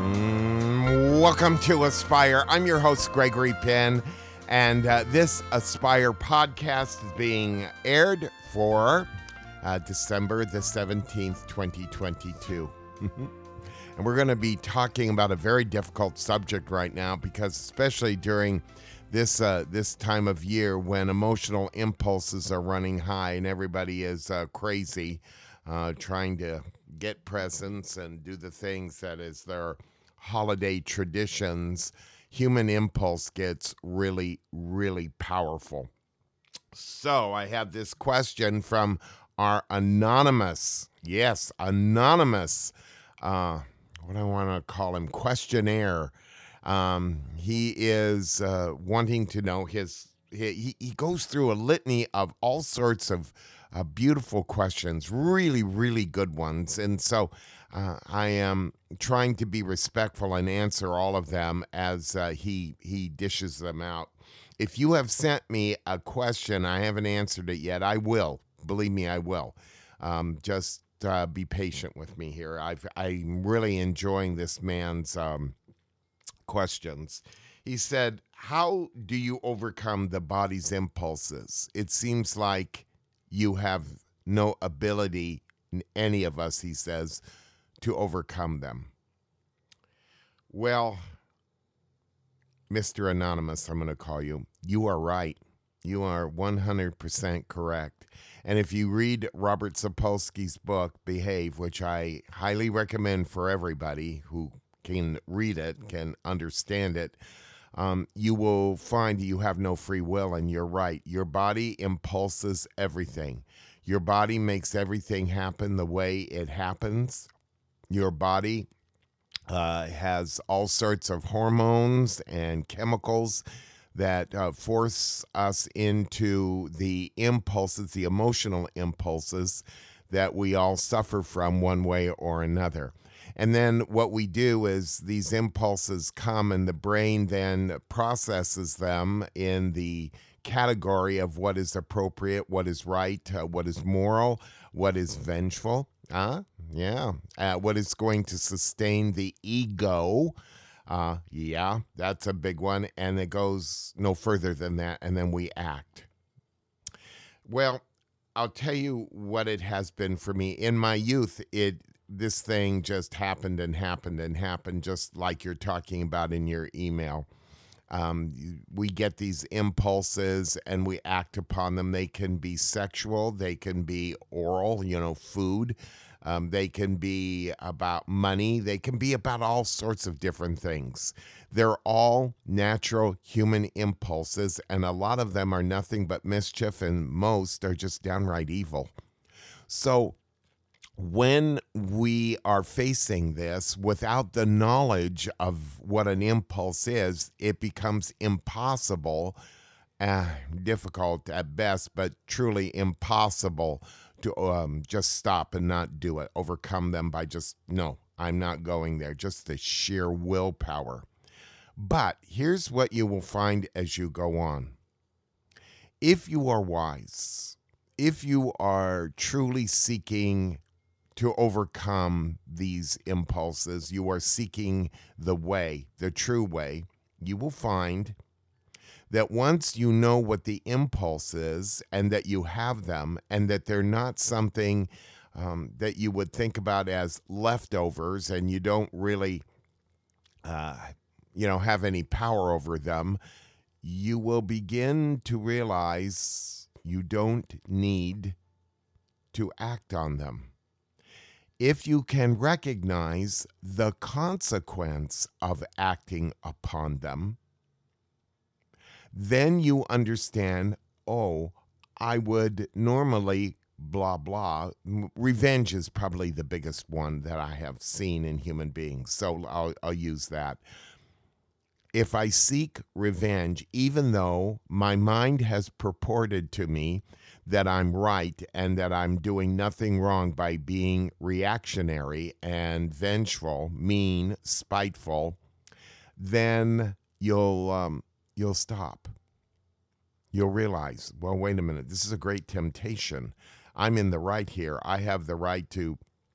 Welcome to Aspire. I'm your host, Gregory Penn, and this Aspire podcast is being aired for December the 17th, 2022. And we're going to be talking about a very difficult subject right now because especially during this time of year when emotional impulses are running high and everybody is crazy trying to get presents and do the things that is their holiday traditions, human impulse gets really, really powerful. So I have this question from our anonymous, what I want to call him, questionnaire. He is wanting to know he goes through a litany of all sorts of beautiful questions, really, really good ones. And so I am trying to be respectful and answer all of them as he dishes them out. If you have sent me a question, I haven't answered it yet, I will. Believe me, I will. Just be patient with me here. I'm really enjoying this man's questions. He said, how do you overcome the body's impulses? It seems like you have no ability, any of us, he says, to overcome them. Well, Mr. Anonymous, I'm going to call you. You are right. You are 100% correct. And if you read Robert Sapolsky's book, Behave, which I highly recommend for everybody who can read it, can understand it, you will find you have no free will, and you're right. Your body impulses everything. Your body makes everything happen the way it happens. Your body has all sorts of hormones and chemicals that force us into the impulses, the emotional impulses that we all suffer from one way or another. And then what we do is these impulses come and the brain then processes them in the category of what is appropriate, what is right, what is moral, what is vengeful. What is going to sustain the ego. That's a big one. And it goes no further than that. And then we act. Well, I'll tell you what it has been for me. In my youth, this thing just happened and happened and happened, just like you're talking about in your email. We get these impulses and we act upon them. They can be sexual. They can be oral, food. They can be about money. They can be about all sorts of different things. They're all natural human impulses, and a lot of them are nothing but mischief, and most are just downright evil. So when we are facing this without the knowledge of what an impulse is, it becomes impossible, difficult at best, but truly impossible to just stop and not do it, overcome them by just, no, I'm not going there, just the sheer willpower. But here's what you will find as you go on. If you are wise, if you are truly seeking to overcome these impulses, you are seeking the way, the true way, you will find that once you know what the impulse is and that you have them and that they're not something that you would think about as leftovers and you don't really, have any power over them, you will begin to realize you don't need to act on them. If you can recognize the consequence of acting upon them, then you understand, I would normally blah, blah. Revenge is probably the biggest one that I have seen in human beings, so I'll use that. If I seek revenge, even though my mind has purported to me that I'm right and that I'm doing nothing wrong by being reactionary and vengeful, mean, spiteful, then you'll stop. You'll realize, well, wait a minute, this is a great temptation. I'm in the right here. I have the right to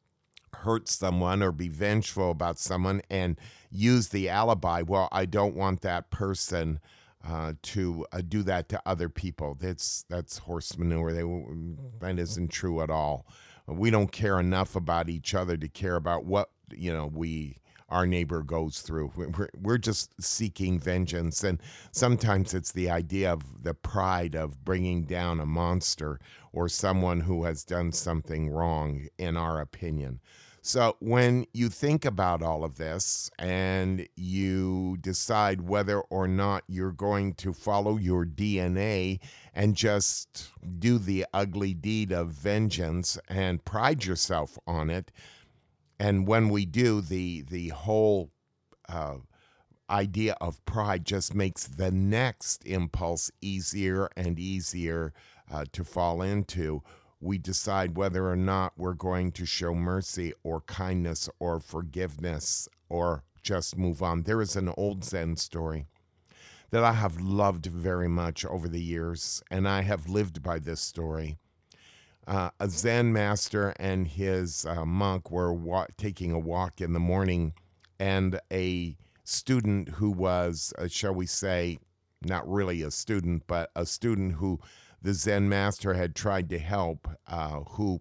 hurt someone or be vengeful about someone and use the alibi. Well, I don't want that person to do that to other people. That's horse manure. That isn't true at all. We don't care enough about each other to care about what our neighbor goes through. We're just seeking vengeance, and sometimes it's the idea of the pride of bringing down a monster or someone who has done something wrong, in our opinion. So when you think about all of this and you decide whether or not you're going to follow your DNA and just do the ugly deed of vengeance and pride yourself on it, and when we do, the whole idea of pride just makes the next impulse easier and easier to fall into. We decide whether or not we're going to show mercy or kindness or forgiveness or just move on. There is an old Zen story that I have loved very much over the years, and I have lived by this story. A Zen master and his monk were taking a walk in the morning, and a student who was, shall we say, not really a student, but a student who the Zen master had tried to help, who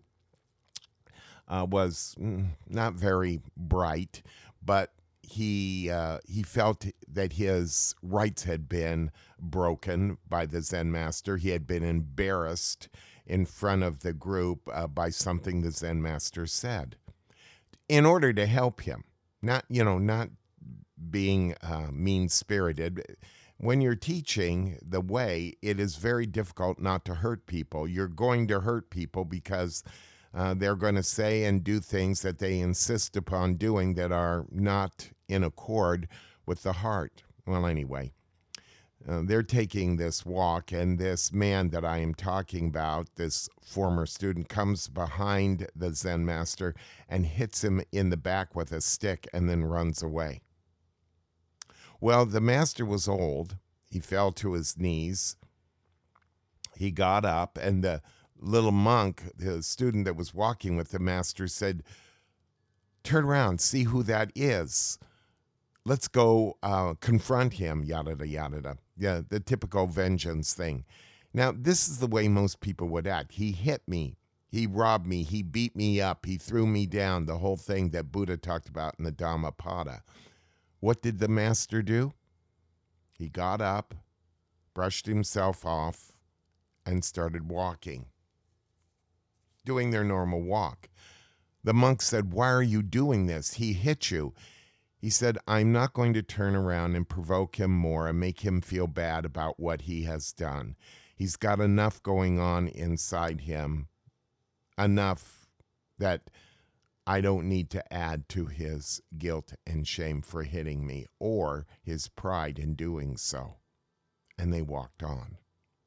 was not very bright, but he felt that his rights had been broken by the Zen master. He had been embarrassed in front of the group by something the Zen master said. In order to help him, not being mean-spirited. When you're teaching the way, it is very difficult not to hurt people. You're going to hurt people because they're going to say and do things that they insist upon doing that are not in accord with the heart. Well, anyway, they're taking this walk, and this man that I am talking about, this former student, comes behind the Zen master and hits him in the back with a stick and then runs away. Well, the master was old. He fell to his knees. He got up, and the little monk, the student that was walking with the master, said, "Turn around, see who that is. Let's go confront him," yada, yada. Yeah, the typical vengeance thing. Now, this is the way most people would act. He hit me. He robbed me. He beat me up. He threw me down, the whole thing that Buddha talked about in the Dhammapada. What did the master do? He got up, brushed himself off, and started walking, doing their normal walk. The monk said, "Why are you doing this? He hit you." He said, "I'm not going to turn around and provoke him more and make him feel bad about what he has done. He's got enough going on inside him, enough that I don't need to add to his guilt and shame for hitting me or his pride in doing so." And they walked on.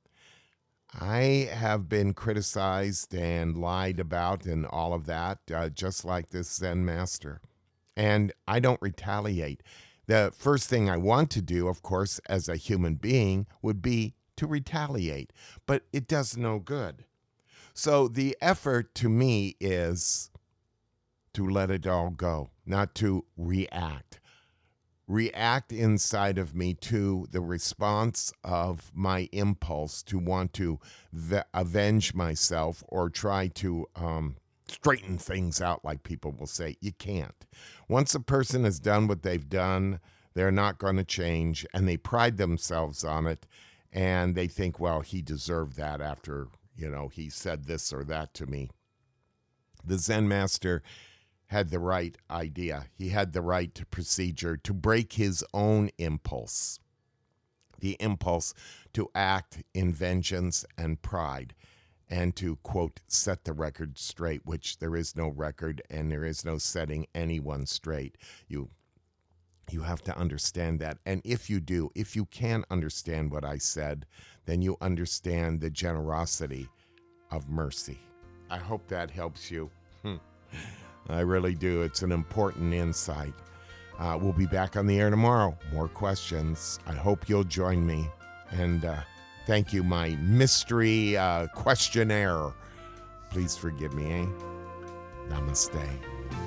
I have been criticized and lied about and all of that, just like this Zen master. And I don't retaliate. The first thing I want to do, of course, as a human being, would be to retaliate. But it does no good. So the effort to me is to let it all go, not to react. React inside of me to the response of my impulse to want to avenge myself or try to straighten things out, like people will say. You can't. Once a person has done what they've done, they're not going to change, and they pride themselves on it, and they think, well, he deserved that after, he said this or that to me. The Zen master had the right idea. He had the right procedure to break his own impulse, the impulse to act in vengeance and pride, and to, quote, set the record straight, which there is no record and there is no setting anyone straight. You have to understand that. And if you do, if you can understand what I said, then you understand the generosity of mercy. I hope that helps you. I really do. It's an important insight. We'll be back on the air tomorrow. More questions. I hope you'll join me. And thank you, my mystery questionnaire. Please forgive me, eh? Namaste.